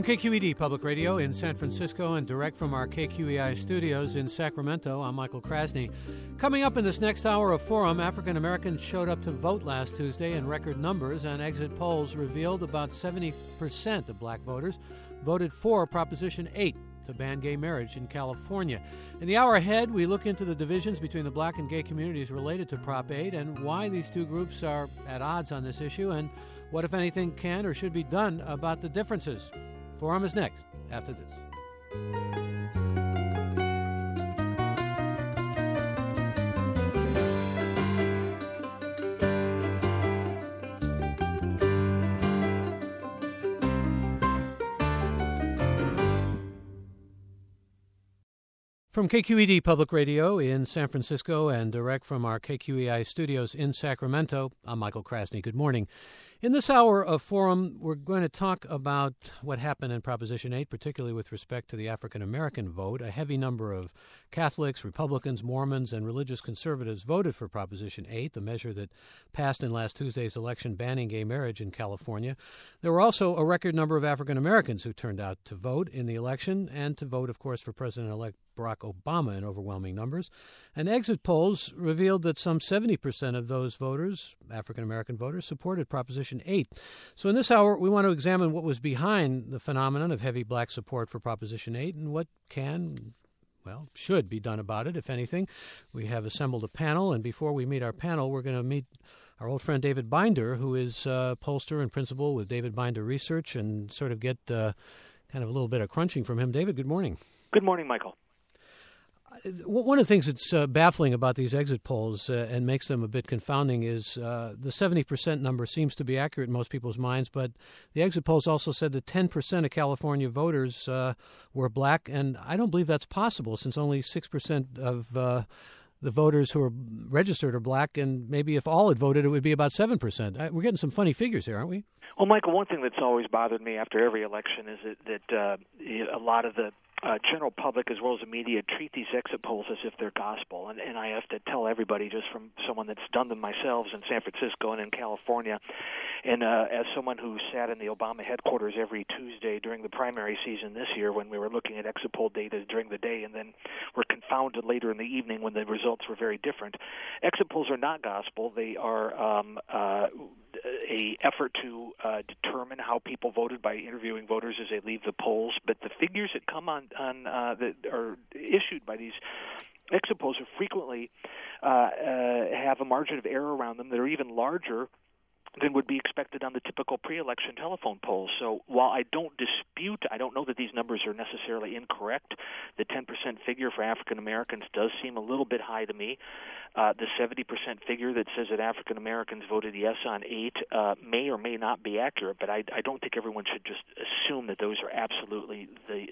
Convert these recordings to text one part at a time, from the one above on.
From KQED Public Radio in San Francisco and direct from our KQEI studios in Sacramento, I'm Michael Krasny. Coming up in this next hour of Forum, African Americans showed up to vote last Tuesday in record numbers, and exit polls revealed about 70% of black voters voted for Proposition 8 to ban gay marriage in California. In the hour ahead, we look into the divisions between the black and gay communities related to Prop 8 and why these two groups are at odds on this issue and what, if anything, can or should be done about the differences. Forum is next, after this. From KQED Public Radio in San Francisco and direct from our KQEI studios in Sacramento, I'm Michael Krasny. Good morning. In this hour of Forum, we're going to talk about what happened in Proposition 8, particularly with respect to the African-American vote. A heavy number of Catholics, Republicans, Mormons, and religious conservatives voted for Proposition 8, the measure that passed in last Tuesday's election banning gay marriage in California. There were also a record number of African-Americans who turned out to vote in the election and to vote, of course, for President-elect Barack Obama in overwhelming numbers. And exit polls revealed that some 70% of those voters, African-American voters, supported Proposition 8. So in this hour, we want to examine what was behind the phenomenon of heavy black support for Proposition 8 and what should be done about it, if anything. We have assembled a panel, and before we meet our panel, we're going to meet our old friend David Binder, who is pollster and principal with David Binder Research, and sort of get kind of a little bit of crunching from him. David, good morning. Good morning, Michael. One of the things that's baffling about these exit polls and makes them a bit confounding is the 70% number seems to be accurate in most people's minds, but the exit polls also said that 10% of California voters were black, and I don't believe that's possible since only 6% of the voters who are registered are black, and maybe if all had voted, it would be about 7%. We're getting some funny figures here, aren't we? Well, Michael, one thing that's always bothered me after every election is that a lot of the general public as well as the media treat these exit polls as if they're gospel. And I have to tell everybody, just from someone that's done them myself in San Francisco and in California, and as someone who sat in the Obama headquarters every Tuesday during the primary season this year when we were looking at exit poll data during the day and then were confounded later in the evening when the results were very different. Exit polls are not gospel. They are a effort to determine how people voted by interviewing voters as they leave the polls. But the figures that come on that are issued by these exit polls are frequently have a margin of error around them that are even larger than would be expected on the typical pre-election telephone polls. So while I don't know that these numbers are necessarily incorrect. The 10% figure for African Americans does seem a little bit high to me. The 70% figure that says that African Americans voted yes on 8 may or may not be accurate, but I don't think everyone should just assume that those are absolutely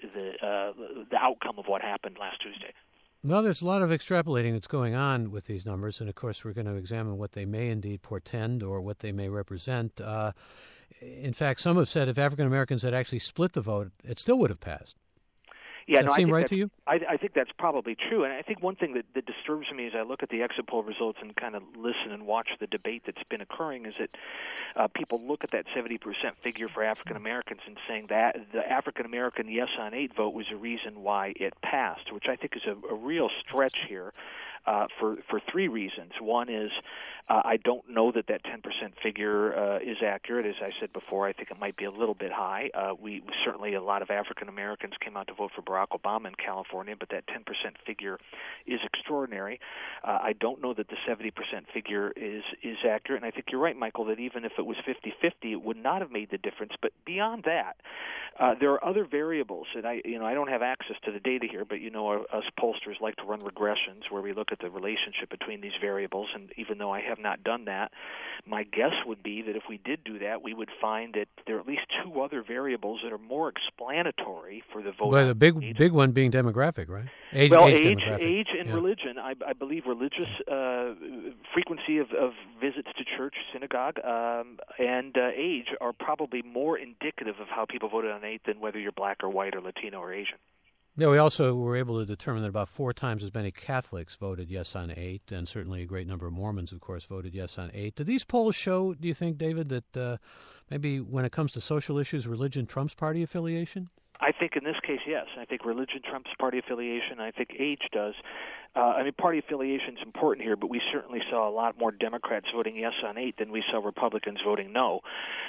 the outcome of what happened last Tuesday. Well, there's a lot of extrapolating that's going on with these numbers, and of course we're going to examine what they may indeed portend or what they may represent. In fact, some have said if African Americans had actually split the vote, it still would have passed. Yeah, Does that seem right to you? I think that's probably true, and I think one thing that disturbs me as I look at the exit poll results and kind of listen and watch the debate that's been occurring is that people look at that 70% figure for African Americans and saying that the African American yes on 8 vote was a reason why it passed, which I think is a real stretch here. For three reasons. One is I don't know that 10% figure is accurate. As I said before, I think it might be a little bit high. We certainly, a lot of African Americans came out to vote for Barack Obama in California, but that 10% figure is extraordinary. I don't know that the 70% figure is accurate, and I think you're right, Michael, that even if it was 50-50, it would not have made the difference. But beyond that, there are other variables that I don't have access to the data here, but us pollsters like to run regressions where we look at the relationship between these variables, and even though I have not done that, my guess would be that if we did do that, we would find that there are at least two other variables that are more explanatory for the vote. Well, the big one being demographic, right? Age and religion. I believe religious frequency of visits to church, synagogue, and age are probably more indicative of how people voted on 8 than whether you're black or white or Latino or Asian. Yeah, we also were able to determine that about 4 times as many Catholics voted yes on 8, and certainly a great number of Mormons, of course, voted yes on 8. Do these polls show, do you think, David, that maybe when it comes to social issues, religion trumps party affiliation? I think in this case, yes. I think religion trumps party affiliation. I think age does. Party affiliation is important here, but we certainly saw a lot more Democrats voting yes on 8 than we saw Republicans voting no.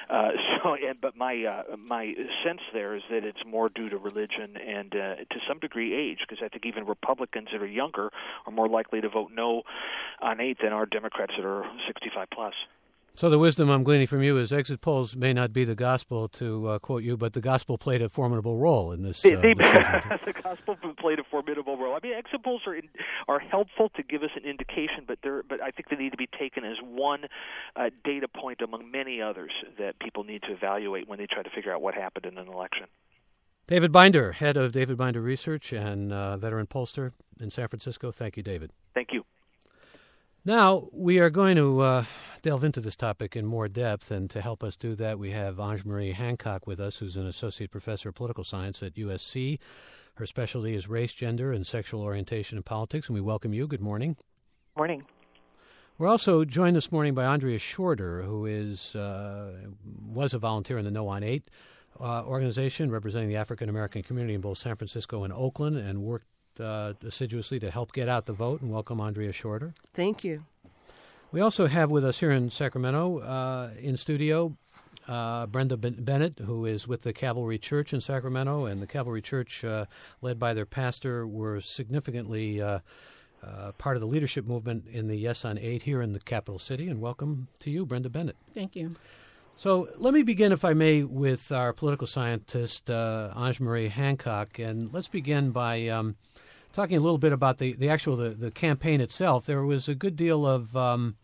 But my sense there is that it's more due to religion and to some degree age, because I think even Republicans that are younger are more likely to vote no on 8 than are Democrats that are 65 plus. So the wisdom I'm gleaning from you is exit polls may not be the gospel, to quote you, but the gospel played a formidable role in this. The gospel played a formidable role. I mean, exit polls are helpful to give us an indication, but I think they need to be taken as one data point among many others that people need to evaluate when they try to figure out what happened in an election. David Binder, head of David Binder Research and veteran pollster in San Francisco. Thank you, David. Thank you. Now, we are going to delve into this topic in more depth, and to help us do that, we have Ange-Marie Hancock with us, who's an associate professor of political science at USC. Her specialty is race, gender, and sexual orientation in politics, and we welcome you. Good morning. Morning. We're also joined this morning by Andrea Shorter, who was a volunteer in the No on 8 organization representing the African-American community in both San Francisco and Oakland, and worked assiduously to help get out the vote. And welcome, Andrea Shorter. Thank you. We also have with us here in Sacramento, in studio, Brenda Bennett, who is with the Cavalry Church in Sacramento. And the Cavalry Church, led by their pastor, were significantly part of the leadership movement in the Yes on 8 here in the capital city. And welcome to you, Brenda Bennett. Thank you. So let me begin, if I may, with our political scientist, Ange-Marie Hancock. And let's begin by talking a little bit about the campaign itself. There was a good deal of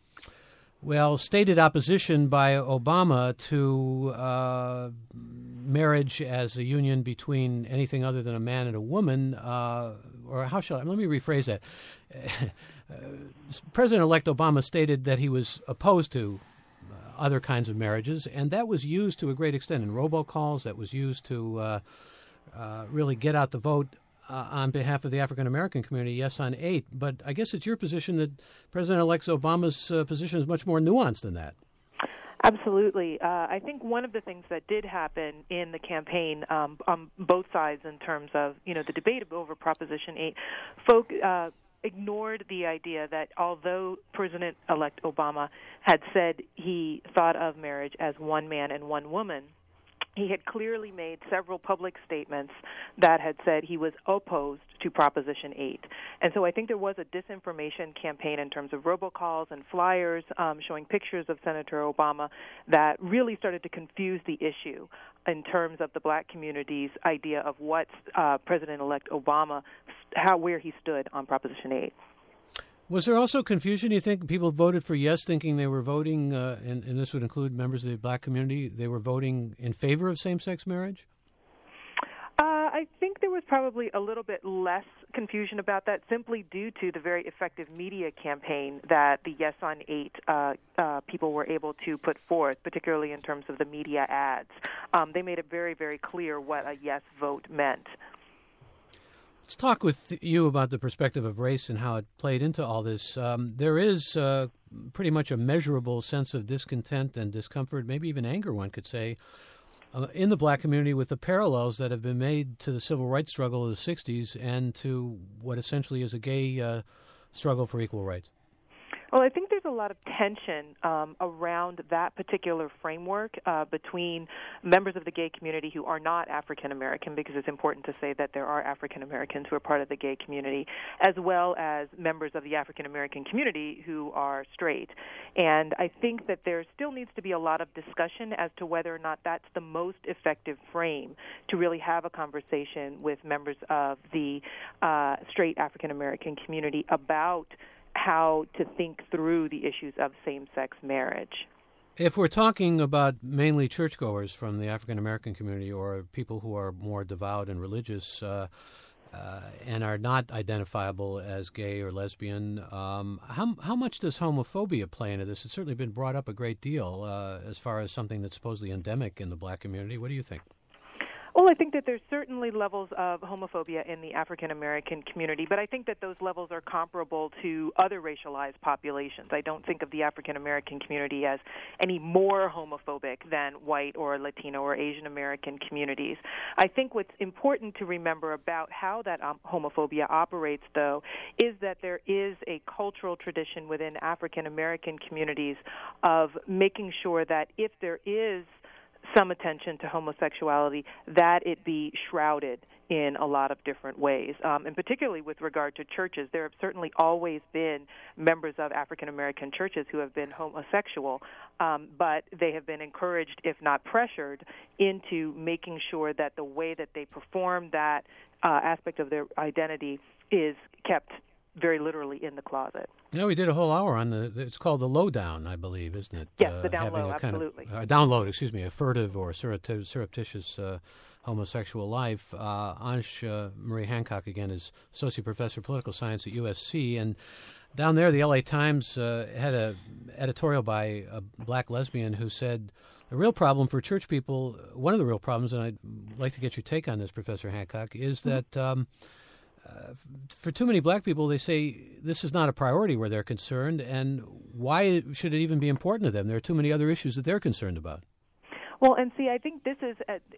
stated opposition by Obama to marriage as a union between anything other than a man and a woman. Let me rephrase that. President-elect Obama stated that he was opposed to other kinds of marriages, and that was used to a great extent in robocalls. That was used to really get out the vote on behalf of the African-American community, yes on 8. But I guess it's your position that President-elect Obama's position is much more nuanced than that. Absolutely. I think one of the things that did happen in the campaign on both sides in terms of, the debate over Proposition 8, ignored the idea that although President-elect Obama had said he thought of marriage as one man and one woman, he had clearly made several public statements that had said he was opposed to Proposition 8. And so I think there was a disinformation campaign in terms of robocalls and flyers showing pictures of Senator Obama that really started to confuse the issue in terms of the black community's idea of what President-elect Obama, where he stood on Proposition 8. Was there also confusion, you think? People voted for yes thinking they were voting, and this would include members of the black community, they were voting in favor of same-sex marriage? I think there was probably a little bit less confusion about that, simply due to the very effective media campaign that the Yes on 8 people were able to put forth, particularly in terms of the media ads. They made it very, very clear what a yes vote meant. Let's talk with you about the perspective of race and how it played into all this. There is pretty much a measurable sense of discontent and discomfort, maybe even anger, one could say, in the black community with the parallels that have been made to the civil rights struggle of the 60s and to what essentially is a gay struggle for equal rights. Well, I think there's a lot of tension around that particular framework between members of the gay community who are not African American, because it's important to say that there are African Americans who are part of the gay community, as well as members of the African American community who are straight. And I think that there still needs to be a lot of discussion as to whether or not that's the most effective frame to really have a conversation with members of the straight African American community about how to think through the issues of same-sex marriage. If we're talking about mainly churchgoers from the African-American community or people who are more devout and religious and are not identifiable as gay or lesbian, how much does homophobia play into this? It's certainly been brought up a great deal as far as something that's supposedly endemic in the black community. What do you think? Well, I think that there's certainly levels of homophobia in the African American community, but I think that those levels are comparable to other racialized populations. I don't think of the African American community as any more homophobic than white or Latino or Asian American communities. I think what's important to remember about how that homophobia operates, though, is that there is a cultural tradition within African American communities of making sure that if there is some attention to homosexuality, that it be shrouded in a lot of different ways. And particularly with regard to churches, there have certainly always been members of African American churches who have been homosexual, but they have been encouraged, if not pressured, into making sure that the way that they perform that aspect of their identity is kept very literally in the closet. Yeah, we did a whole hour on it's called the lowdown, I believe, isn't it? Yes, the down low, absolutely. A furtive or surreptitious homosexual life. Anj Marie Hancock, again, is Associate Professor of Political Science at USC, and down there the LA Times had an editorial by a black lesbian who said the real problem for church people, one of the real problems, and I'd like to get your take on this, Professor Hancock, is that for too many black people, they say this is not a priority where they're concerned, and why should it even be important to them? There are too many other issues that they're concerned about. Well, and see, I think this is,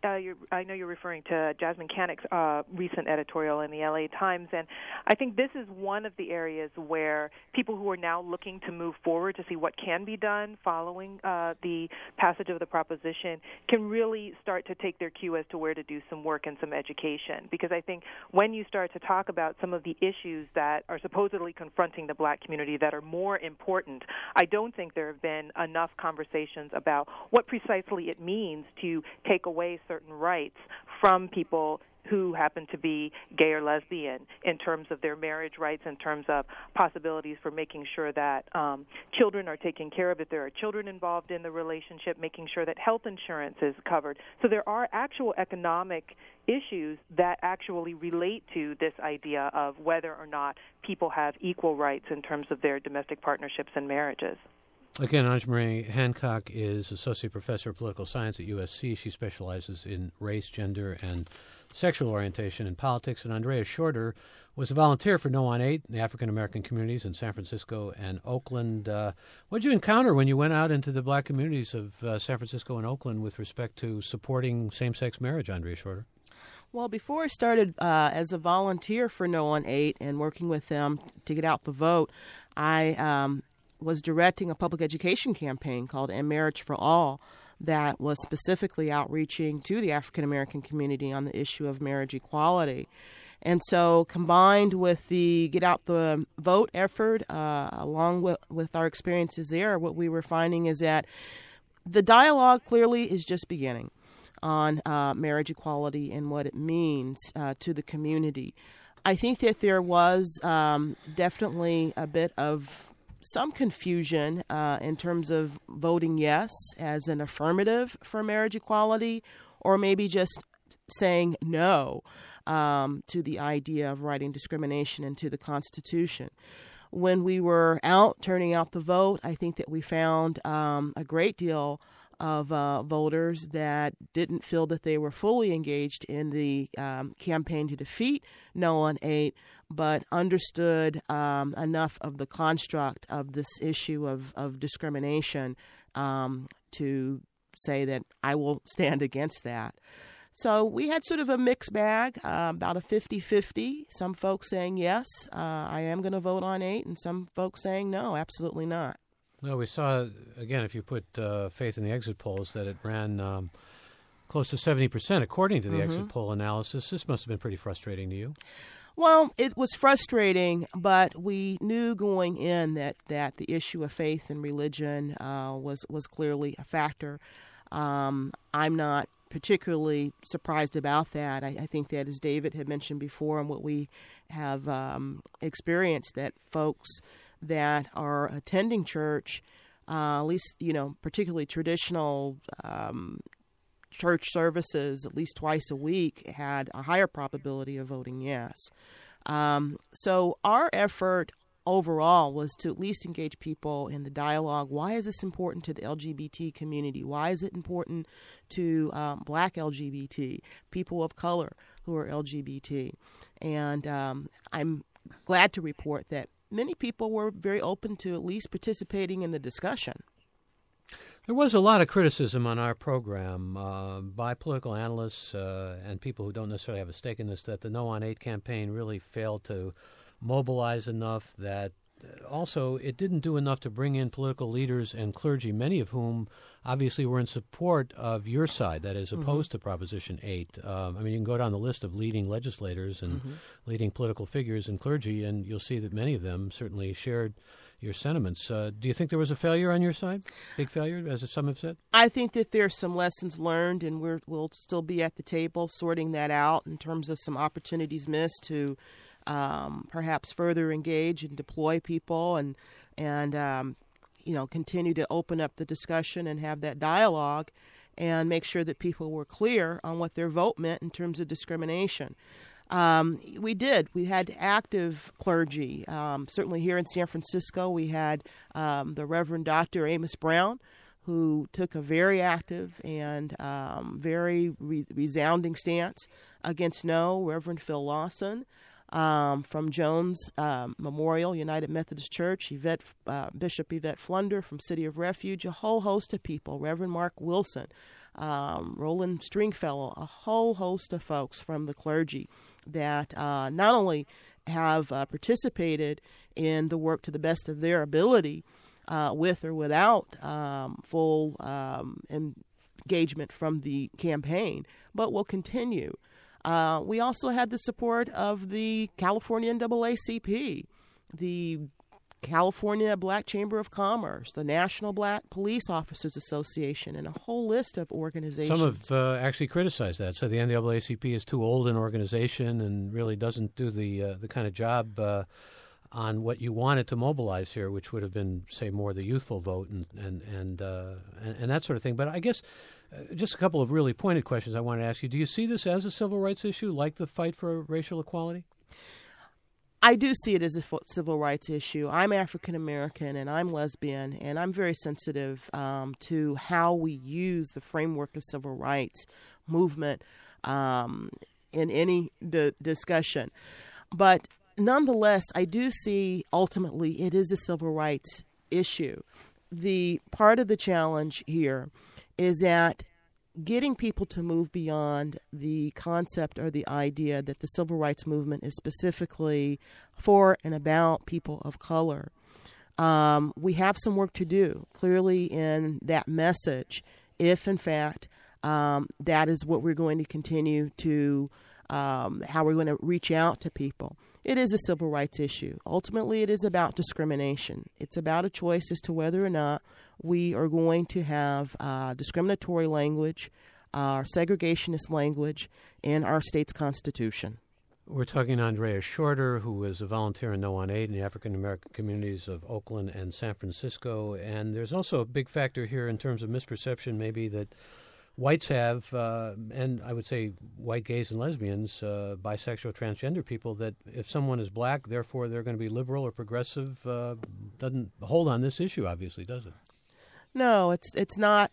I know you're referring to Jasmine Canick's recent editorial in the LA Times, and I think this is one of the areas where people who are now looking to move forward to see what can be done following the passage of the proposition can really start to take their cue as to where to do some work and some education. Because I think when you start to talk about some of the issues that are supposedly confronting the black community that are more important, I don't think there have been enough conversations about what precisely it means to take away certain rights from people who happen to be gay or lesbian in terms of their marriage rights, in terms of possibilities for making sure that children are taken care of if there are children involved in the relationship, making sure that health insurance is covered. So there are actual economic issues that actually relate to this idea of whether or not people have equal rights in terms of their domestic partnerships and marriages. Again, Anj Marie Hancock is Associate Professor of Political Science at USC. She specializes in race, gender, and sexual orientation in politics. And Andrea Shorter was a volunteer for No on 8 in the African American communities in San Francisco and Oakland. What did you encounter when you went out into the black communities of San Francisco and Oakland with respect to supporting same-sex marriage, Andrea Shorter? Well, before I started as a volunteer for No on 8 and working with them to get out the vote, I was directing a public education campaign called End Marriage for All that was specifically outreaching to the African American community on the issue of marriage equality. And so combined with the Get Out the Vote effort, along with our experiences there, what we were finding is that the dialogue clearly is just beginning on marriage equality and what it means to the community. I think that there was definitely a bit of some confusion in terms of voting yes as an affirmative for marriage equality, or maybe just saying no to the idea of writing discrimination into the Constitution. When we were out turning out the vote, I think that we found a great deal of voters that didn't feel that they were fully engaged in the campaign to defeat No on 8, but understood enough of the construct of this issue of discrimination to say that I will stand against that. So we had sort of a mixed bag, about a 50-50, some folks saying, yes, I am going to vote on 8, and some folks saying, no, absolutely not. Well, we saw, again, if you put faith in the exit polls, that it ran close to 70%, according to the exit poll analysis. This must have been pretty frustrating to you. Well, it was frustrating, but we knew going in that the issue of faith and religion was clearly a factor. I'm not particularly surprised about that. I think that, as David had mentioned before, and what we have experienced, that folks that are attending church, at least, particularly traditional church services, at least twice a week, had a higher probability of voting yes. So our effort overall was to at least engage people in the dialogue. Why is this important to the LGBT community? Why is it important to black LGBT, people of color who are LGBT? And I'm glad to report that many people were very open to at least participating in the discussion. There was a lot of criticism on our program by political analysts and people who don't necessarily have a stake in this, that the No on 8 campaign really failed to mobilize enough, that also it didn't do enough to bring in political leaders and clergy, many of whom obviously were in support of your side, that is, opposed to Proposition 8. I mean, you can go down the list of leading legislators and leading political figures and clergy, and you'll see that many of them certainly shared your sentiments. Do you think there was a failure on your side? Big failure, as some have said? I think that there's some lessons learned, and we'll still be at the table sorting that out in terms of some opportunities missed to perhaps further engage and deploy people and continue to open up the discussion and have that dialogue and make sure that people were clear on what their vote meant in terms of discrimination. We had active clergy. Certainly here in San Francisco, we had the Reverend Dr. Amos Brown, who took a very active and very resounding stance against no. Reverend Phil Lawson from Jones Memorial United Methodist Church, Bishop Yvette Flunder from City of Refuge, a whole host of people, Reverend Mark Wilson, Roland Stringfellow, a whole host of folks from the clergy that not only have participated in the work to the best of their ability, with or without full engagement from the campaign, but will continue. We also had the support of the California NAACP, the California Black Chamber of Commerce, the National Black Police Officers Association, and a whole list of organizations. Some have actually criticized that. So the NAACP is too old an organization and really doesn't do the kind of job on what you wanted to mobilize here, which would have been, say, more the youthful vote and that sort of thing. But I guess just a couple of really pointed questions I want to ask you. Do you see this as a civil rights issue, like the fight for racial equality? I do see it as a civil rights issue. I'm African American and I'm lesbian, and I'm very sensitive to how we use the framework of civil rights movement in any discussion. But nonetheless, I do see ultimately it is a civil rights issue. The part of the challenge here is that getting people to move beyond the concept or the idea that the civil rights movement is specifically for and about people of color. We have some work to do, clearly, in that message, if, in fact, that is what we're going to continue to, how we're going to reach out to people. It is a civil rights issue. Ultimately, it is about discrimination. It's about a choice as to whether or not we are going to have discriminatory language, segregationist language in our state's constitution. We're talking to Andrea Shorter, who is a volunteer in No on 8 in the African American communities of Oakland and San Francisco. And there's also a big factor here in terms of misperception, maybe, that whites have, and I would say white gays and lesbians, bisexual, transgender people, that if someone is black, therefore they're going to be liberal or progressive, doesn't hold on this issue, obviously, does it? No, it's not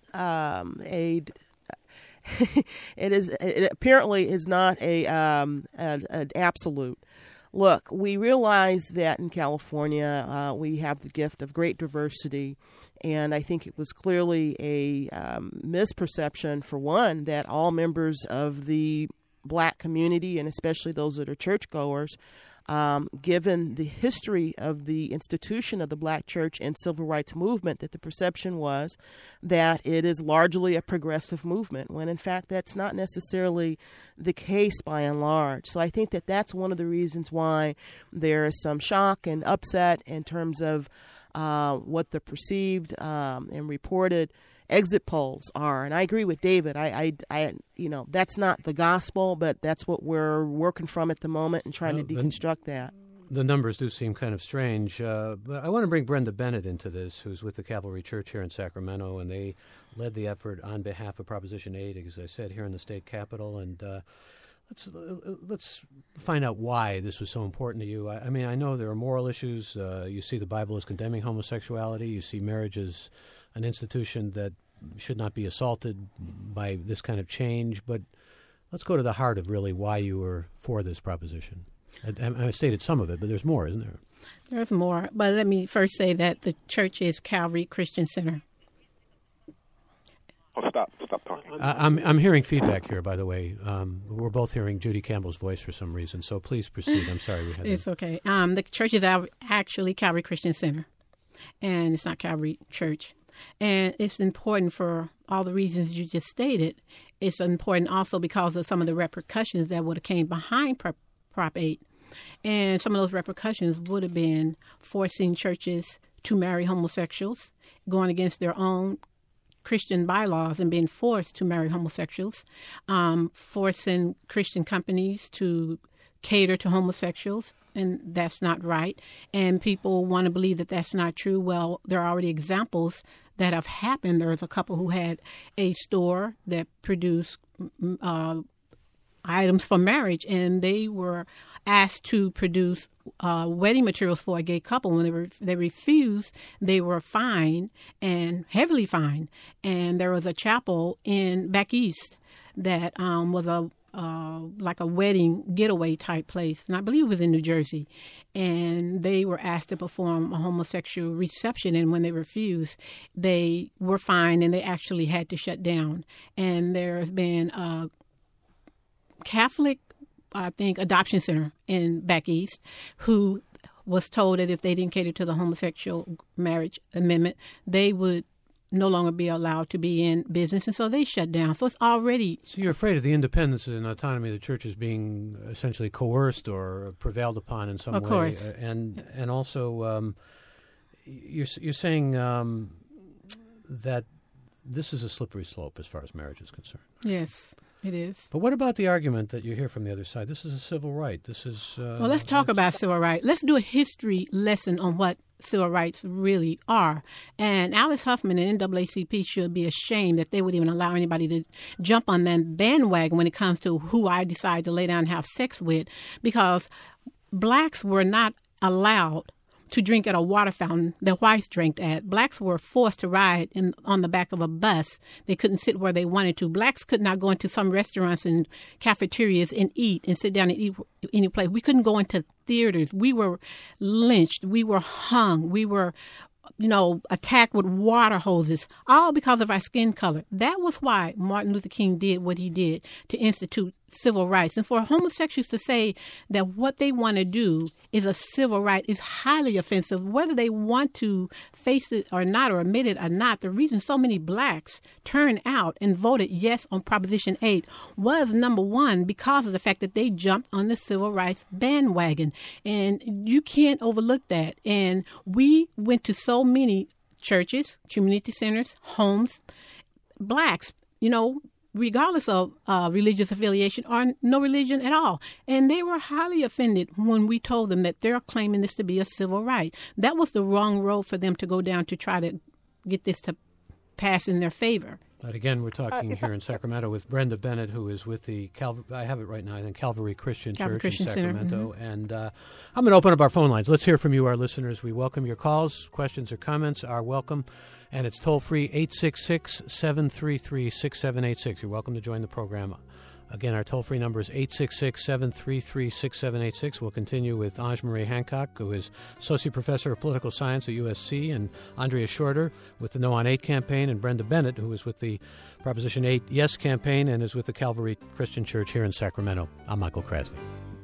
it apparently is not an absolute. Look, we realize that in California we have the gift of great diversity, and I think it was clearly a misperception, for one, that all members of the black community, and especially those that are churchgoers, given the history of the institution of the black church and civil rights movement, that the perception was that it is largely a progressive movement, when in fact that's not necessarily the case by and large. So I think that that's one of the reasons why there is some shock and upset in terms of what the perceived and reported exit polls are. And I agree with David. I that's not the gospel, but that's what we're working from at the moment and trying to deconstruct that. The numbers do seem kind of strange. But I want to bring Brenda Bennett into this, who's with the Calvary Church here in Sacramento, and they led the effort on behalf of Proposition 8, as I said, here in the state capitol. And Let's find out why this was so important to you. I mean, I know there are moral issues. You see the Bible as condemning homosexuality. You see marriage as an institution that should not be assaulted by this kind of change. But let's go to the heart of really why you were for this proposition. I stated some of it, but there's more, isn't there? There's more. But let me first say that the church is Calvary Christian Center. Oh, stop talking. I'm hearing feedback here, by the way. We're both hearing Judy Campbell's voice for some reason, so please proceed. I'm sorry we had It's okay. The church is actually Calvary Christian Center, and it's not Calvary Church. And it's important for all the reasons you just stated. It's important also because of some of the repercussions that would have came behind Prop 8. And some of those repercussions would have been forcing churches to marry homosexuals, going against their own Christian bylaws and being forced to marry homosexuals, forcing Christian companies to cater to homosexuals, and that's not right. And people want to believe that that's not true. Well, there are already examples that have happened. There's a couple who had a store that produced items for marriage, and they were asked to produce wedding materials for a gay couple. When they refused, they were fined, and heavily fined. And there was a chapel back east that was like a wedding getaway type place, and I believe it was in New Jersey. And they were asked to perform a homosexual reception, and when they refused, they were fined, and they actually had to shut down. And there has been a Catholic, I think, adoption center in back east who was told that if they didn't cater to the homosexual marriage amendment, they would no longer be allowed to be in business, and so they shut down. So it's already... So you're afraid of the independence and autonomy of the church as being essentially coerced or prevailed upon in some way. Of course. And also you're saying that this is a slippery slope as far as marriage is concerned. Yes. It is. But what about the argument that you hear from the other side? This is a civil right. This is... well, let's talk about civil rights. Let's do a history lesson on what civil rights really are. And Alice Huffman and NAACP should be ashamed that they would even allow anybody to jump on that bandwagon when it comes to who I decide to lay down and have sex with, because blacks were not allowed to drink at a water fountain that whites drank at. Blacks were forced to ride on the back of a bus. They couldn't sit where they wanted to. Blacks could not go into some restaurants and cafeterias and eat and sit down and eat any place. We couldn't go into theaters. We were lynched. We were hung. We were, attacked with water hoses, all because of our skin color. That was why Martin Luther King did what he did to institute civil rights. And for homosexuals to say that what they want to do is a civil right is highly offensive, whether they want to face it or not, or admit it or not. The reason so many blacks turned out and voted yes on Proposition 8 was, number one, because of the fact that they jumped on the civil rights bandwagon. And you can't overlook that. And we went to so many churches, community centers, homes, blacks, regardless of religious affiliation or no religion at all. And they were highly offended when we told them that they're claiming this to be a civil right. That was the wrong road for them to go down to try to get this to pass in their favor. But again, we're talking here in Sacramento with Brenda Bennett, who is with the I have it right now, I think Calvary Christian Church in Sacramento. Mm-hmm. And I'm going to open up our phone lines. Let's hear from you, our listeners. We welcome your calls. Questions or comments are welcome. And it's toll-free, 866-733-6786. You're welcome to join the program. Again, our toll-free number is 866-733-6786. We'll continue with Ange-Marie Hancock, who is Associate Professor of Political Science at USC, and Andrea Shorter with the No on 8 campaign, and Brenda Bennett, who is with the Proposition 8 Yes campaign and is with the Calvary Christian Church here in Sacramento. I'm Michael Krasny.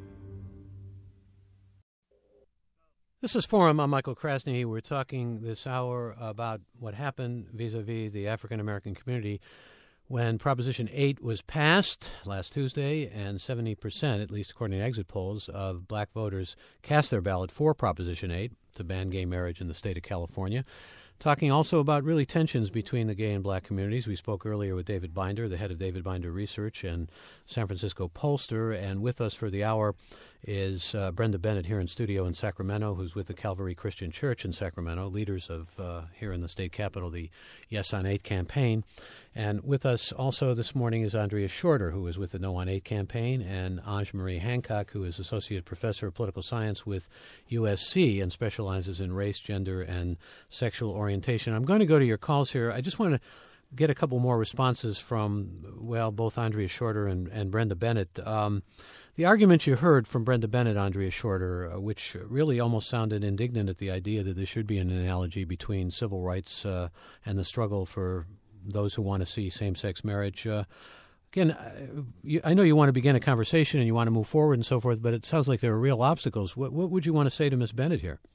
This is Forum. I'm Michael Krasny. We're talking this hour about what happened vis-a-vis the African-American community when Proposition 8 was passed last Tuesday, and 70%, at least according to exit polls, of black voters cast their ballot for Proposition 8 to ban gay marriage in the state of California. Talking also about really tensions between the gay and black communities. We spoke earlier with David Binder, the head of David Binder Research and San Francisco pollster, and with us for the hour is Brenda Bennett here in studio in Sacramento, who's with the Calvary Christian Church in Sacramento, leaders of here in the state capitol, the Yes on 8 campaign. And with us also this morning is Andrea Shorter, who is with the No on 8 campaign, and Ange Marie Hancock, who is Associate Professor of Political Science with USC and specializes in race, gender, and sexual orientation. I'm going to go to your calls here. I just want to get a couple more responses from, well, both Andrea Shorter and Brenda Bennett. The argument you heard from Brenda Bennett, Andrea Shorter, which really almost sounded indignant at the idea that there should be an analogy between civil rights and the struggle for those who want to see same-sex marriage. Again, I know you want to begin a conversation and you want to move forward and so forth, but it sounds like there are real obstacles. What would you want to say to Ms. Bennett here?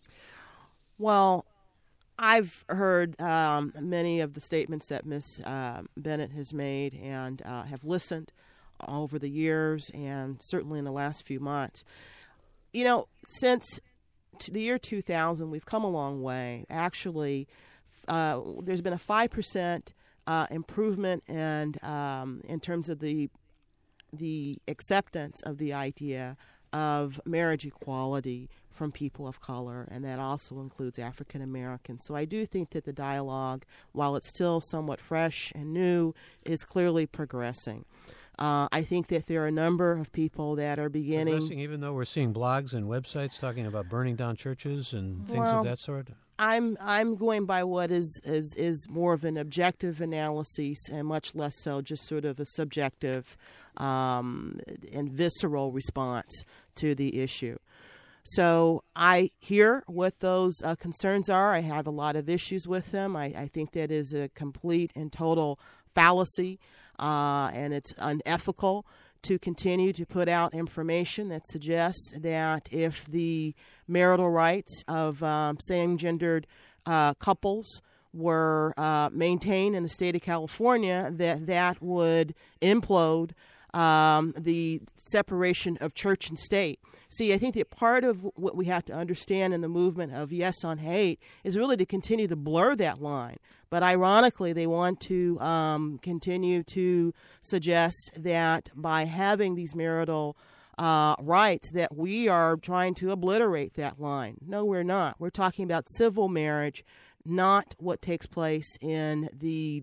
Well, I've heard many of the statements that Ms. Bennett has made and have listened over the years and certainly in the last few months. You know, since the year 2000, we've come a long way. Actually, there's been a 5% improvement and in terms of the acceptance of the idea of marriage equality from people of color, and that also includes African Americans. So I do think that the dialogue, while it's still somewhat fresh and new, is clearly progressing. I think that there are a number of people that are beginning... Progressing, even though we're seeing blogs and websites talking about burning down churches and things of that sort? I'm going by what is more of an objective analysis and much less so just sort of a subjective and visceral response to the issue. So I hear what those concerns are. I have a lot of issues with them. I think that is a complete and total fallacy, and it's unethical to continue to put out information that suggests that if the marital rights of same-gendered couples were maintained in the state of California, that would implode the separation of church and state. See, I think that part of what we have to understand in the movement of Yes on Hate is really to continue to blur that line. But ironically, they want to continue to suggest that by having these marital rights that we are trying to obliterate that line. No, we're not. We're talking about civil marriage, not what takes place in the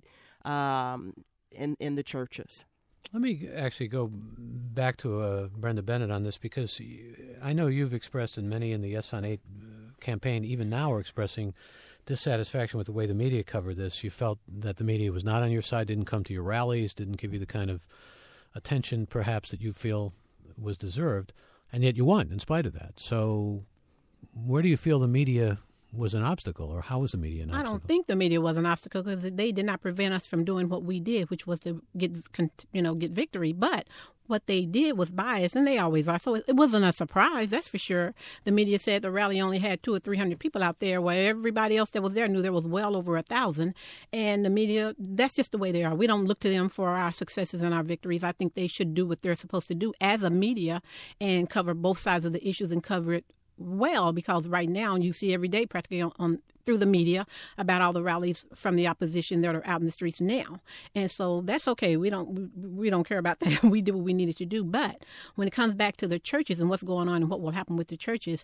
in the churches. Let me actually go back to Brenda Bennett on this, because I know you've expressed, and many in the Yes on 8 campaign even now are expressing dissatisfaction with the way the media covered this. You felt that the media was not on your side, didn't come to your rallies, didn't give you the kind of attention perhaps that you feel was deserved, and yet you won in spite of that. So where do you feel the media was an obstacle, or how was the media an obstacle? I don't think the media was an obstacle, because they did not prevent us from doing what we did, which was to get victory. But what they did was biased, and they always are. So it wasn't a surprise, that's for sure. The media said the rally only had 200 or 300 people out there, where everybody else that was there knew there was well over 1,000. And the media, that's just the way they are. We don't look to them for our successes and our victories. I think they should do what they're supposed to do as a media and cover both sides of the issues and cover it well, because right now you see every day practically on through the media about all the rallies from the opposition that are out in the streets now. And so that's okay. We don't care about that. We did what we needed to do. But when it comes back to the churches and what's going on and what will happen with the churches,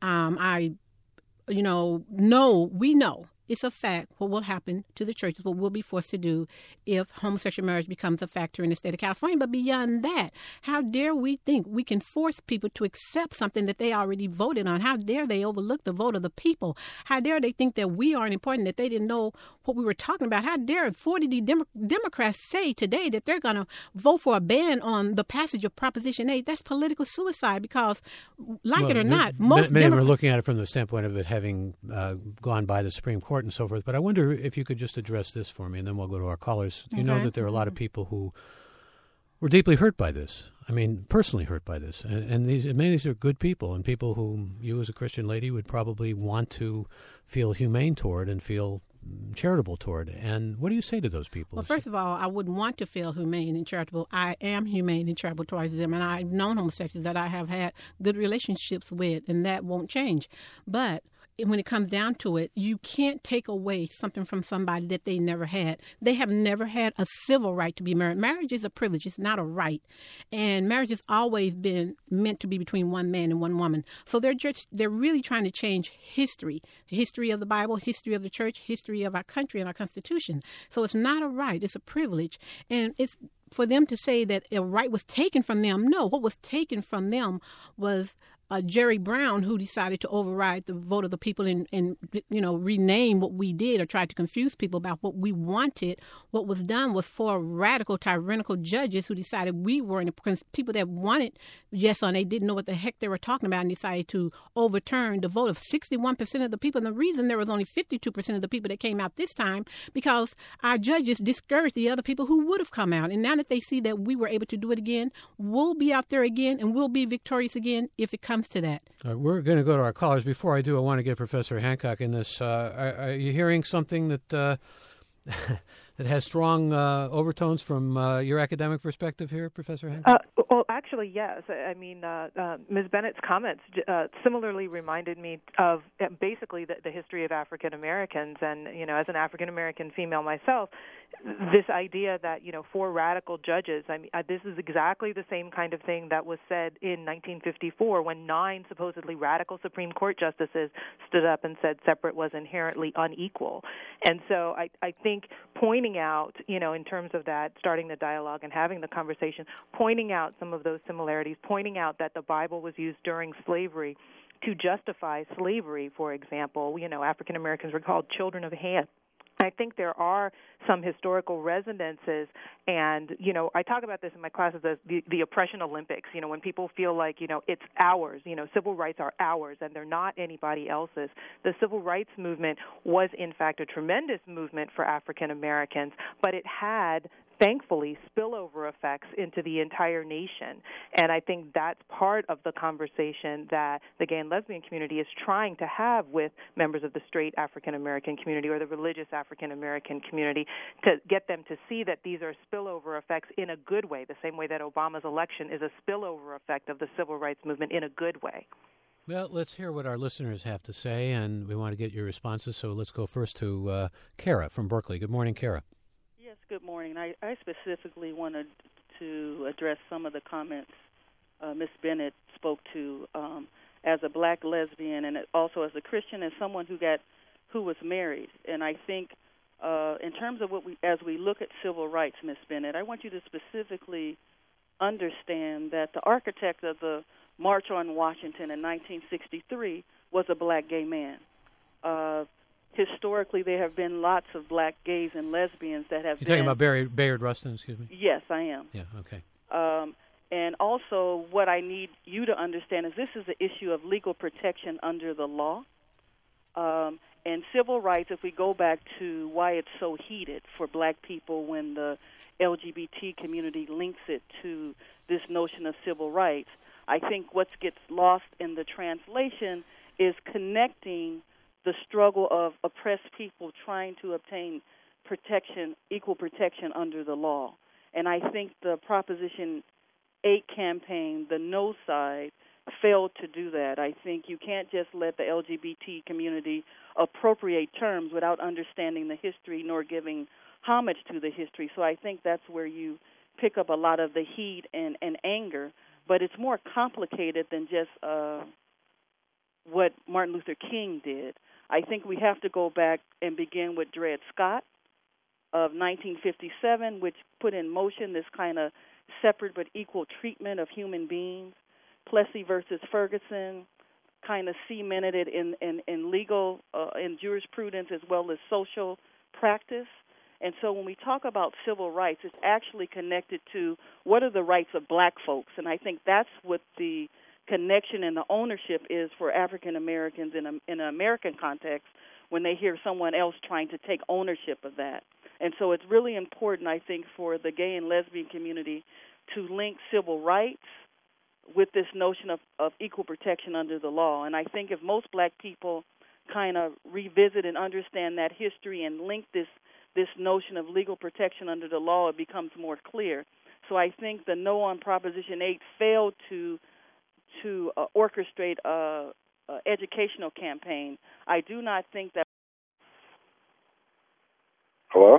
we know it's a fact what will happen to the churches, what we'll be forced to do if homosexual marriage becomes a factor in the state of California. But beyond that, how dare we think we can force people to accept something that they already voted on? How dare they overlook the vote of the people? How dare they think that we aren't important, that they didn't know what we were talking about? How dare 40 Democrats say today that they're going to vote for a ban on the passage of Proposition 8? That's political suicide, because, it or not, most many are looking at it from the standpoint of it having gone by the Supreme Court and so forth. But I wonder if you could just address this for me, and then we'll go to our callers. You know that there are a lot of people who were deeply hurt by this. I mean, personally hurt by this. And many of these are good people, and people whom you as a Christian lady would probably want to feel humane toward and feel charitable toward. And what do you say to those people? Well, first of all, I wouldn't want to feel humane and charitable. I am humane and charitable towards them, and I've known homosexuals that I have had good relationships with, and that won't change. But when it comes down to it, you can't take away something from somebody that they never had. They have never had a civil right to be married. Marriage is a privilege. It's not a right. And marriage has always been meant to be between one man and one woman. So they're really trying to change history of the Bible, history of the church, history of our country and our Constitution. So it's not a right. It's a privilege. And it's for them to say that a right was taken from them. No, what was taken from them was Jerry Brown, who decided to override the vote of the people and rename what we did or tried to confuse people about what we wanted. What was done was for radical, tyrannical judges who decided we were people that wanted yes or they didn't know what the heck they were talking about and decided to overturn the vote of 61% of the people. And the reason there was only 52% of the people that came out this time because our judges discouraged the other people who would have come out. And now that they see that we were able to do it again, we'll be out there again and we'll be victorious again if it comes to that. We're going to go to our callers. Before I do, I want to get Professor Hancock in this. Are you hearing something that that has strong overtones from your academic perspective here, Professor Hancock? Well, actually, yes. I mean, Ms. Bennett's comments similarly reminded me of basically the history of African Americans. And, as an African American female myself, this idea that, for radical judges, I mean, this is exactly the same kind of thing that was said in 1954 when 9 supposedly radical Supreme Court justices stood up and said separate was inherently unequal. And so I think pointing out, in terms of that, starting the dialogue and having the conversation, pointing out some of those similarities, pointing out that the Bible was used during slavery to justify slavery, for example. African Americans were called children of Ham. I think there are some historical resonances, and, I talk about this in my classes as the oppression Olympics, when people feel like, it's ours, civil rights are ours, and they're not anybody else's. The civil rights movement was, in fact, a tremendous movement for African Americans, but it had, thankfully, spillover effects into the entire nation. And I think that's part of the conversation that the gay and lesbian community is trying to have with members of the straight African American community or the religious African American community, to get them to see that these are spillover effects in a good way, the same way that Obama's election is a spillover effect of the civil rights movement in a good way. Well, let's hear what our listeners have to say, and we want to get your responses. So let's go first to Kara from Berkeley. Good morning, Kara. Yes, good morning. I specifically wanted to address some of the comments Ms. Bennett spoke to as a black lesbian and also as a Christian and someone who was married. And I think in terms of as we look at civil rights, Ms. Bennett, I want you to specifically understand that the architect of the March on Washington in 1963 was a black gay man. Historically, there have been lots of black gays and lesbians that have You're talking about Bayard Rustin, excuse me? Yes, I am. Yeah, okay. And also what I need you to understand is this is an issue of legal protection under the law. And civil rights, if we go back to why it's so heated for black people when the LGBT community links it to this notion of civil rights, I think what gets lost in the translation is connecting the struggle of oppressed people trying to obtain protection, equal protection under the law. And I think the Proposition 8 campaign, the no side, failed to do that. I think you can't just let the LGBT community appropriate terms without understanding the history nor giving homage to the history. So I think that's where you pick up a lot of the heat and anger. But it's more complicated than just what Martin Luther King did. I think we have to go back and begin with Dred Scott of 1957, which put in motion this kind of separate but equal treatment of human beings. Plessy versus Ferguson kind of cemented it in legal, in jurisprudence as well as social practice. And so when we talk about civil rights, it's actually connected to what are the rights of black folks. And I think that's what the connection and the ownership is for African Americans in an American context when they hear someone else trying to take ownership of that. And so it's really important, I think, for the gay and lesbian community to link civil rights with this notion of equal protection under the law. And I think if most black people kind of revisit and understand that history and link this notion of legal protection under the law, it becomes more clear. So I think the no on Proposition 8 failed to orchestrate educational campaign. I do not think that. Hello?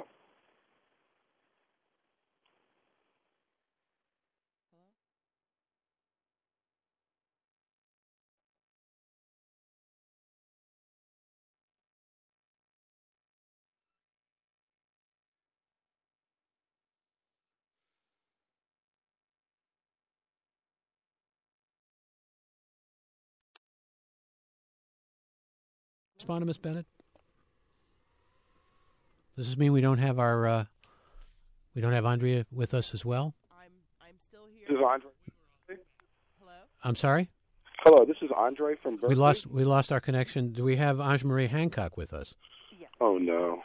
Respond to Ms. Bennett. Does this mean we don't have our we don't have Andrea with us as well? I'm still here. This is Andre. Hello? I'm sorry? Hello, this is Andre from Berkeley. We lost our connection. Do we have Ange-Marie Hancock with us? Yes. Oh, no.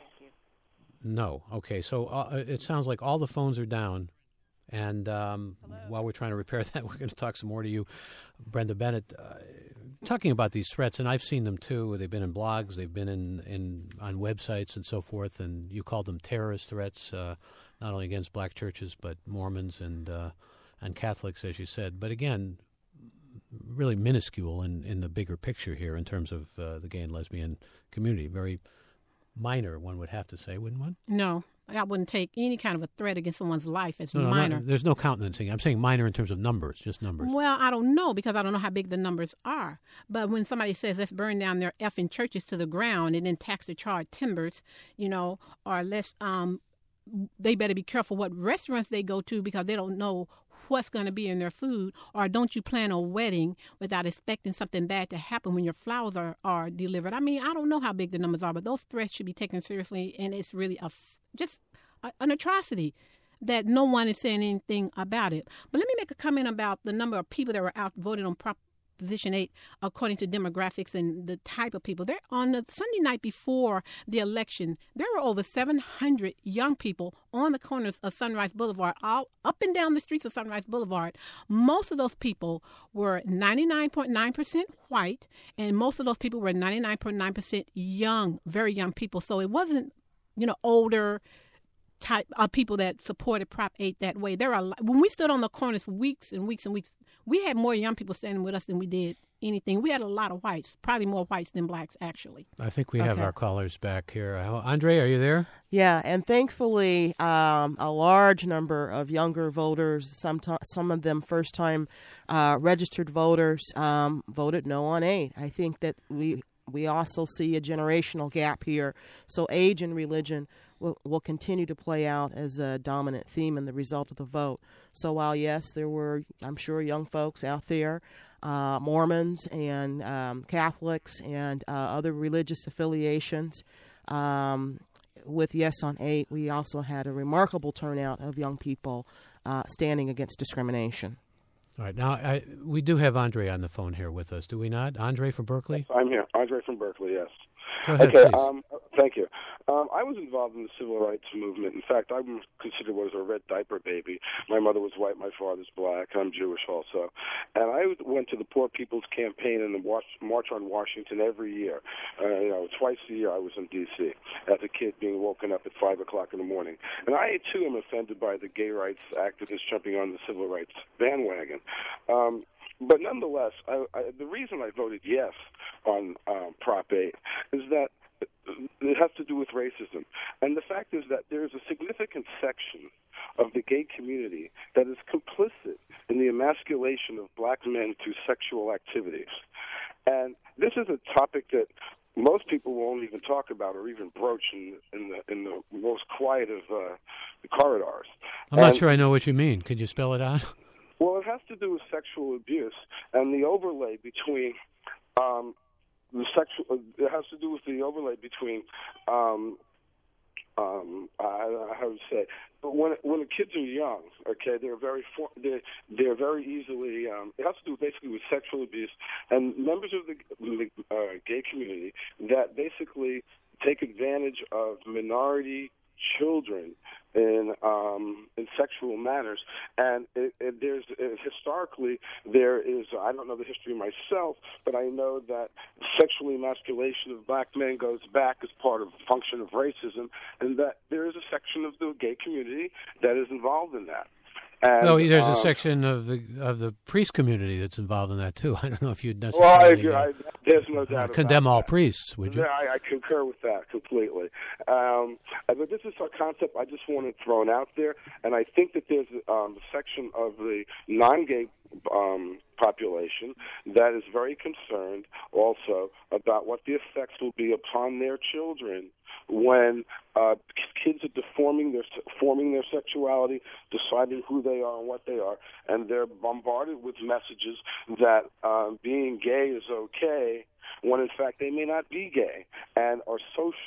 No. Okay, so it sounds like all the phones are down. And while we're trying to repair that, we're going to talk some more to you, Brenda Bennett, talking about these threats. And I've seen them, too. They've been in blogs. They've been on websites and so forth. And you called them terrorist threats, not only against black churches, but Mormons and Catholics, as you said. But again, really minuscule in the bigger picture here in terms of the gay and lesbian community. Very minor, one would have to say, wouldn't one? No, I wouldn't take any kind of a threat against someone's life as No, minor. there's no countenancing. I'm saying minor in terms of numbers, just numbers. Well, I don't know because I don't know how big the numbers are. But when somebody says, let's burn down their effing churches to the ground and then tax the charred timbers, or let's they better be careful what restaurants they go to because they don't know what's going to be in their food, or don't you plan a wedding without expecting something bad to happen when your flowers are delivered? I mean, I don't know how big the numbers are, but those threats should be taken seriously, and it's really just an atrocity that no one is saying anything about it. But let me make a comment about the number of people that were out voting on Proposition 8 according to demographics and the type of people. There on the Sunday night before the election, there were over 700 young people on the corners of Sunrise Boulevard, all up and down the streets of Sunrise Boulevard. Most of those people were 99.9% white, and most of those people were 99.9% young, very young people. So it wasn't, older type of people that supported Prop 8 that way. When we stood on the corners for weeks and weeks and weeks, we had more young people standing with us than we did anything. We had a lot of whites, probably more whites than blacks, actually. I think we have our callers back here. Andre, are you there? Yeah, and thankfully, a large number of younger voters, some of them first-time registered voters, voted no on 8. I think that we also see a generational gap here. So age and religion will continue to play out as a dominant theme in the result of the vote. So while, yes, there were, I'm sure, young folks out there, Mormons and Catholics and other religious affiliations, with Yes on 8, we also had a remarkable turnout of young people standing against discrimination. All right. Now, we do have Andre on the phone here with us, do we not? Andre from Berkeley? I'm here. Andre from Berkeley, yes. Go ahead, okay, please. Thank you. I was involved in the civil rights movement. In fact, I'm considered what is a red diaper baby. My mother was white, my father's black. I'm Jewish also. And I went to the Poor People's Campaign and the March on Washington every year. Twice a year I was in D.C. as a kid being woken up at 5 o'clock in the morning. And I, too, am offended by the gay rights activists jumping on the civil rights bandwagon. But nonetheless, the reason I voted yes on Prop 8 is that it has to do with racism. And the fact is that there is a significant section of the gay community that is complicit in the emasculation of black men through sexual activities. And this is a topic that most people won't even talk about or even broach in the most quiet of the corridors. I'm not sure I know what you mean. Could you spell it out? Well, it has to do with sexual abuse and the overlay between it has to do with the overlay between how to say. But when the kids are young, okay, they're very easily. It has to do basically with sexual abuse and members of the gay community that basically take advantage of minority children in sexual manners, and historically there is, I don't know the history myself, but I know that sexual emasculation of black men goes back as part of the function of racism, and that there is a section of the gay community that is involved in that. And, there's a section of the priest community that's involved in that too. I don't know if you'd necessarily there's no doubt condemn about all that. priests, would you? I concur with that completely. But this is a concept I just wanted thrown out there, and I think that there's a section of the non-gay population that is very concerned also about what the effects will be upon their children when kids are forming their sexuality, deciding who they are and what they are, and they're bombarded with messages that being gay is okay, when in fact they may not be gay and are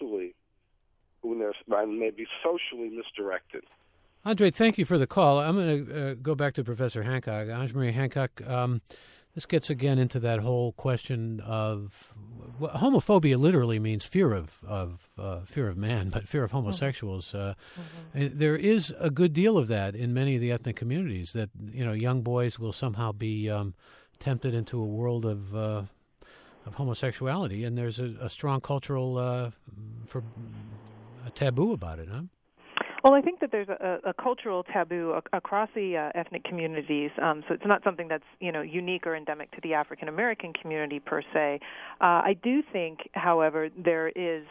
maybe socially misdirected. Andre, thank you for the call. I'm going to go back to Professor Hancock. Anjali Hancock, this gets again into that whole question of homophobia. Literally means fear of man, but fear of homosexuals. There is a good deal of that in many of the ethnic communities. That young boys will somehow be tempted into a world of homosexuality, and there's a strong cultural a taboo about it, huh? Well, I think that there's a cultural taboo across the ethnic communities, so it's not something that's unique or endemic to the African American community per se. I do think, however, there is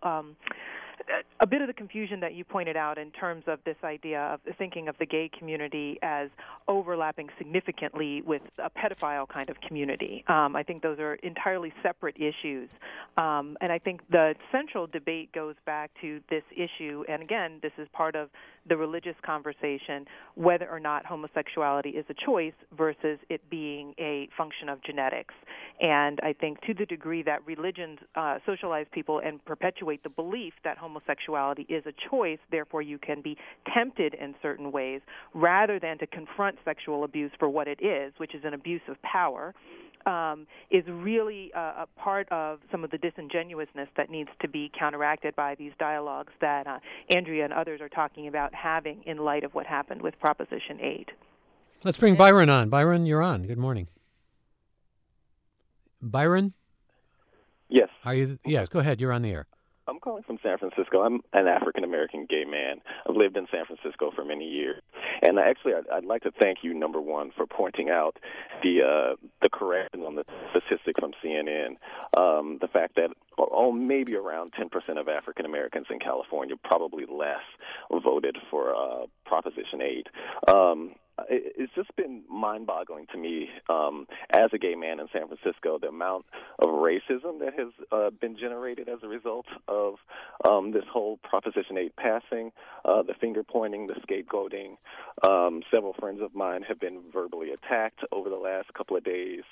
a bit of the confusion that you pointed out in terms of this idea of thinking of the gay community as overlapping significantly with a pedophile kind of community. I think those are entirely separate issues. And I think the central debate goes back to this issue, and again, this is part of the religious conversation, whether or not homosexuality is a choice versus it being a function of genetics. And I think to the degree that religions socialize people and perpetuate the belief that homosexuality is a choice, therefore you can be tempted in certain ways, rather than to confront sexual abuse for what it is, which is an abuse of power, is really a part of some of the disingenuousness that needs to be counteracted by these dialogues that Andrea and others are talking about having in light of what happened with Proposition 8. Let's bring Byron on. Byron, you're on. Good morning. Byron? Yes. Are you? Yes, go ahead. You're on the air. I'm calling from San Francisco. I'm an African-American gay man. I've lived in San Francisco for many years. And actually, I'd like to thank you, number one, for pointing out the correction on the statistics from CNN. The fact that maybe around 10% of African-Americans in California, probably less, voted for Proposition 8. It's just been mind-boggling to me as a gay man in San Francisco, the amount of racism that has been generated as a result of this whole Proposition 8 passing, the finger-pointing, the scapegoating. Several friends of mine have been verbally attacked over the last couple of days.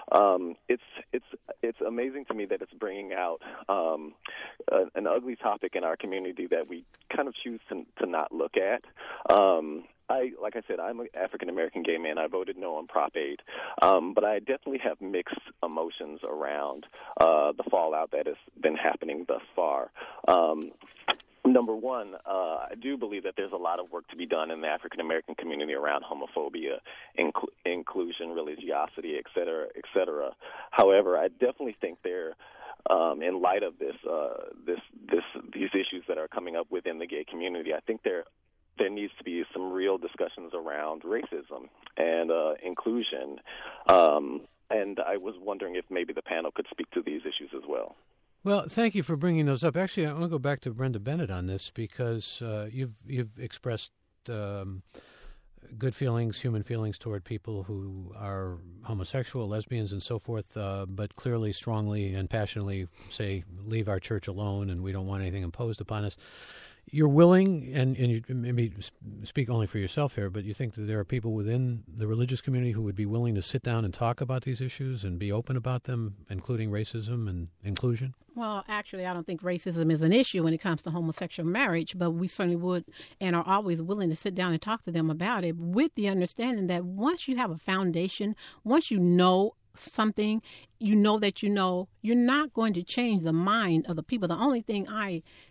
It's amazing to me that it's bringing out an ugly topic in our community that we kind of choose to not look at. Like I said, I'm an African-American gay man. I voted no on Prop 8, but I definitely have mixed emotions around the fallout that has been happening thus far. Number one, I do believe that there's a lot of work to be done in the African-American community around homophobia, inclusion, religiosity, et cetera, et cetera. However, I definitely think in light of these issues that are coming up within the gay community, I think there needs to be some real discussions around racism and inclusion. And I was wondering if maybe the panel could speak to these issues as well. Well, thank you for bringing those up. Actually, I want to go back to Brenda Bennett on this because you've expressed good feelings, human feelings toward people who are homosexual, lesbians, and so forth, but clearly, strongly, and passionately say, leave our church alone and we don't want anything imposed upon us. You're willing, and you maybe speak only for yourself here, but you think that there are people within the religious community who would be willing to sit down and talk about these issues and be open about them, including racism and inclusion? Well, actually, I don't think racism is an issue when it comes to homosexual marriage, but we certainly would and are always willing to sit down and talk to them about it with the understanding that once you have a foundation, once you know something, you know that you're not going to change the mind of the people. The only thing I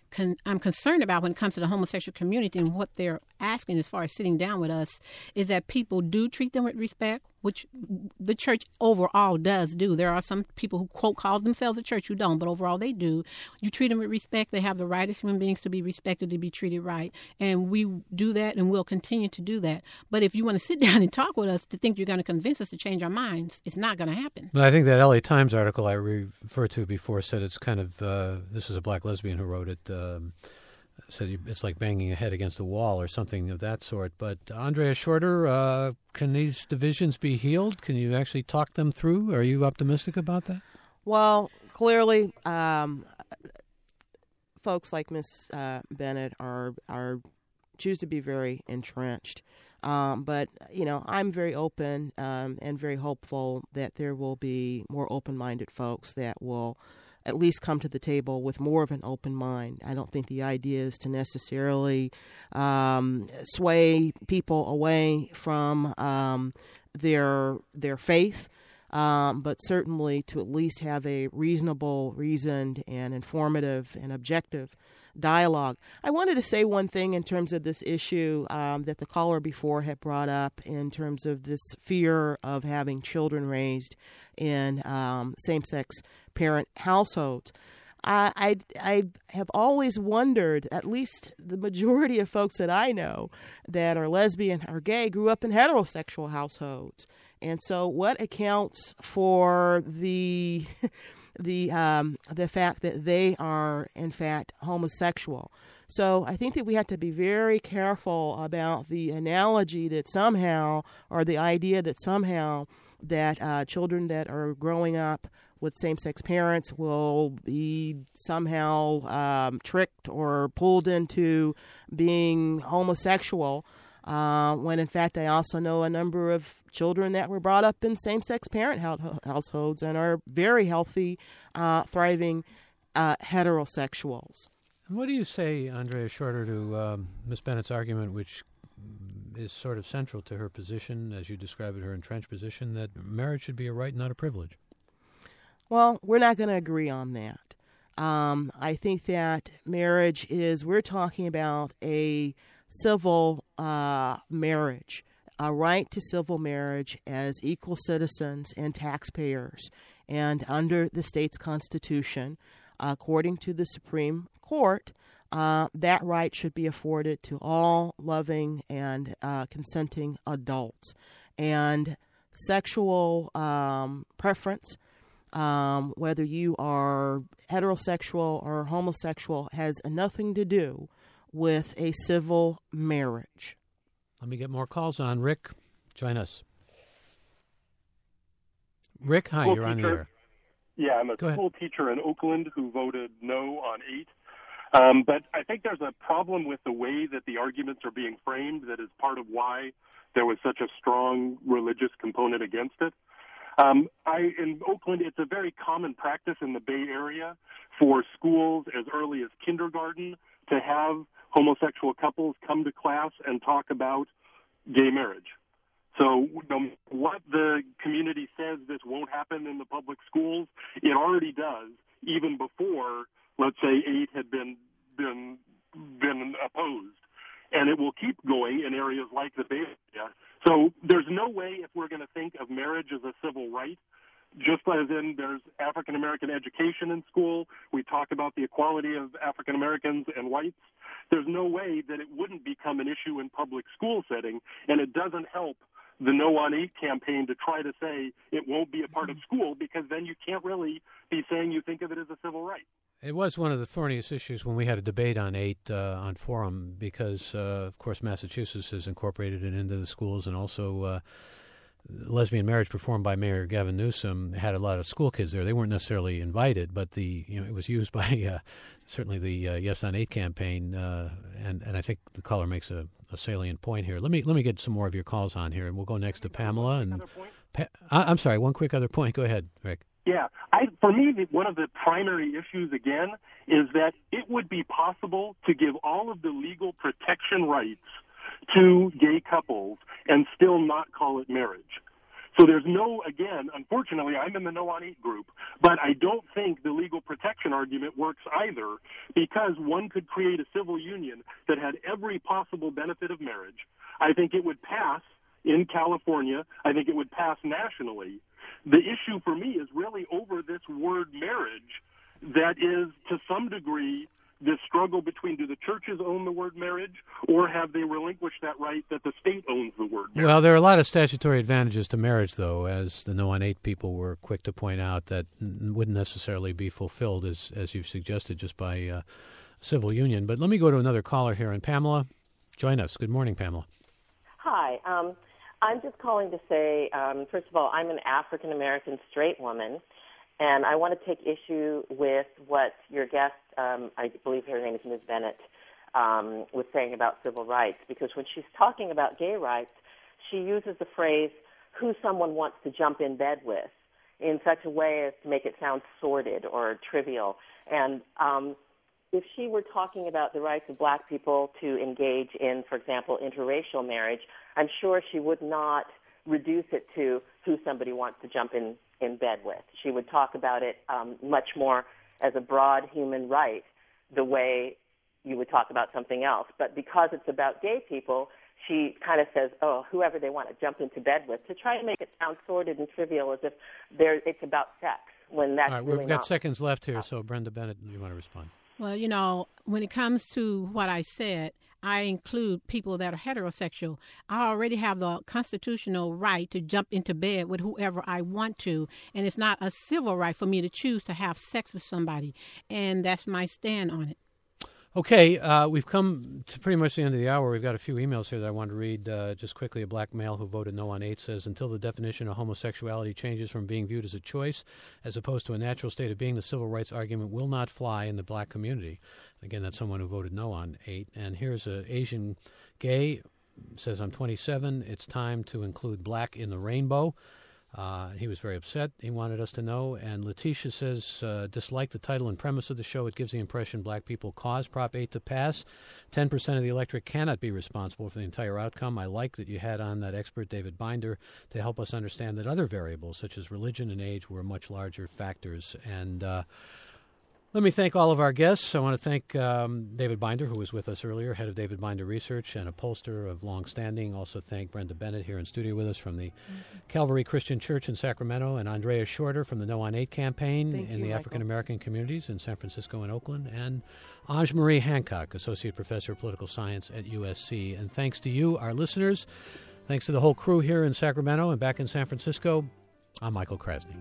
I'm concerned about when it comes to the homosexual community and what they're asking as far as sitting down with us is that people do treat them with respect, which the church overall does do. There are some people who, quote, call themselves a church who don't, but overall they do. You treat them with respect. They have the right as human beings to be respected, to be treated right. And we do that and we'll continue to do that. But if you want to sit down and talk with us to think you're going to convince us to change our minds, it's not going to happen. Well, I think that LA Times article I referred to before said it's kind of, this is a black lesbian who wrote it, said it's like banging a head against a wall or something of that sort. But Andrea Shorter, can these divisions be healed? Can you actually talk them through? Are you optimistic about that? Well, clearly, folks like Ms. Bennett are choose to be very entrenched. But, I'm very open and very hopeful that there will be more open-minded folks that will at least come to the table with more of an open mind. I don't think the idea is to necessarily sway people away from their faith, but certainly to at least have a reasonable, reasoned, and informative and objective dialogue. I wanted to say one thing in terms of this issue that the caller before had brought up in terms of this fear of having children raised in same-sex parent households. I have always wondered, at least the majority of folks that I know that are lesbian or gay grew up in heterosexual households. And so what accounts for the fact that they are, in fact, homosexual? So I think that we have to be very careful about the analogy that somehow, or the idea that somehow, that children that are growing up with same-sex parents will be somehow tricked or pulled into being homosexual, when in fact I also know a number of children that were brought up in same-sex parent households and are very healthy, thriving heterosexuals. And what do you say, Andrea Shorter, to Ms. Bennett's argument, which is sort of central to her position, as you describe it, her entrenched position, that marriage should be a right, not a privilege? Well, we're not going to agree on that. I think that marriage we're talking about a civil marriage, a right to civil marriage as equal citizens and taxpayers. And under the state's constitution, according to the Supreme Court, that right should be afforded to all loving and consenting adults. And sexual preference, whether you are heterosexual or homosexual, has nothing to do with a civil marriage. Let me get more calls on. Rick, join us. Rick, hi, you're on the air. Yeah, I'm a school teacher in Oakland who voted no on 8. But I think there's a problem with the way that the arguments are being framed that is part of why there was such a strong religious component against it. In Oakland, it's a very common practice in the Bay Area for schools as early as kindergarten to have homosexual couples come to class and talk about gay marriage. So no matter what the community says this won't happen in the public schools, it already does, even before, let's say, 8 had been opposed. And it will keep going in areas like the Bay Area. So there's no way, if we're going to think of marriage as a civil right, just as in there's African-American education in school, we talk about the equality of African-Americans and whites, there's no way that it wouldn't become an issue in public school setting, and it doesn't help the No on 8 campaign to try to say it won't be a part of school, because then you can't really be saying you think of it as a civil right. It was one of the thorniest issues when we had a debate on 8 on Forum because, of course, Massachusetts has incorporated it into the schools, and also lesbian marriage performed by Mayor Gavin Newsom had a lot of school kids there. They weren't necessarily invited, but it was used by certainly the Yes on 8 campaign, and I think the caller makes a salient point here. Let me get some more of your calls on here, and we'll go next to Pamela. And I'm sorry, one quick other point. Go ahead, Rick. Yeah, for me, one of the primary issues, again, is that it would be possible to give all of the legal protection rights to gay couples and still not call it marriage. So there's no, again, unfortunately, I'm in the No on 8 group, but I don't think the legal protection argument works either, because one could create a civil union that had every possible benefit of marriage. I think it would pass in California. I think it would pass nationally. The issue for me is really over this word marriage that is, to some degree, this struggle between, do the churches own the word marriage, or have they relinquished that right that the state owns the word marriage? Well, there are a lot of statutory advantages to marriage, though, as the No on 8 people were quick to point out, that wouldn't necessarily be fulfilled, as you've suggested, just by civil union. But let me go to another caller here. And Pamela, join us. Good morning, Pamela. Hi. I'm just calling to say, first of all, I'm an African-American straight woman, and I want to take issue with what your guest, I believe her name is Ms. Bennett, was saying about civil rights, because when she's talking about gay rights, she uses the phrase, who someone wants to jump in bed with, in such a way as to make it sound sordid or trivial. And if she were talking about the rights of black people to engage in, for example, interracial marriage, I'm sure she would not reduce it to who somebody wants to jump in bed with. She would talk about it much more as a broad human right, the way you would talk about something else. But because it's about gay people, she kind of says, oh, whoever they want to jump into bed with, to try to make it sound sordid and trivial, as if it's about sex, when that's all right, really we've got not. seconds left here, so Brenda Bennett, you want to respond? Well, when it comes to what I said, I include people that are heterosexual. I already have the constitutional right to jump into bed with whoever I want to, and it's not a civil right for me to choose to have sex with somebody, and that's my stand on it. Okay, we've come to pretty much the end of the hour. We've got a few emails here that I want to read just quickly. A black male who voted no on 8 says, until the definition of homosexuality changes from being viewed as a choice as opposed to a natural state of being, the civil rights argument will not fly in the black community. Again, that's someone who voted no on 8. And here's an Asian gay, says, I'm 27. It's time to include black in the rainbow. He was very upset. He wanted us to know. And Letitia says, dislike the title and premise of the show. It gives the impression black people caused Prop 8 to pass. 10% of the electorate cannot be responsible for the entire outcome. I like that you had on that expert, David Binder, to help us understand that other variables, such as religion and age, were much larger factors. And let me thank all of our guests. I want to thank David Binder, who was with us earlier, head of David Binder Research and a pollster of long standing. Also thank Brenda Bennett here in studio with us from the Calvary Christian Church in Sacramento, and Andrea Shorter from the No on 8 campaign in the African American communities in San Francisco and Oakland, and Ange Marie Hancock, Associate Professor of Political Science at USC. And thanks to you, our listeners. Thanks to the whole crew here in Sacramento and back in San Francisco. I'm Michael Krasny.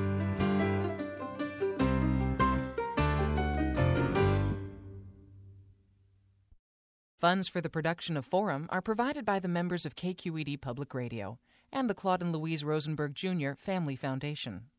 Funds for the production of Forum are provided by the members of KQED Public Radio and the Claude and Louise Rosenberg Jr. Family Foundation.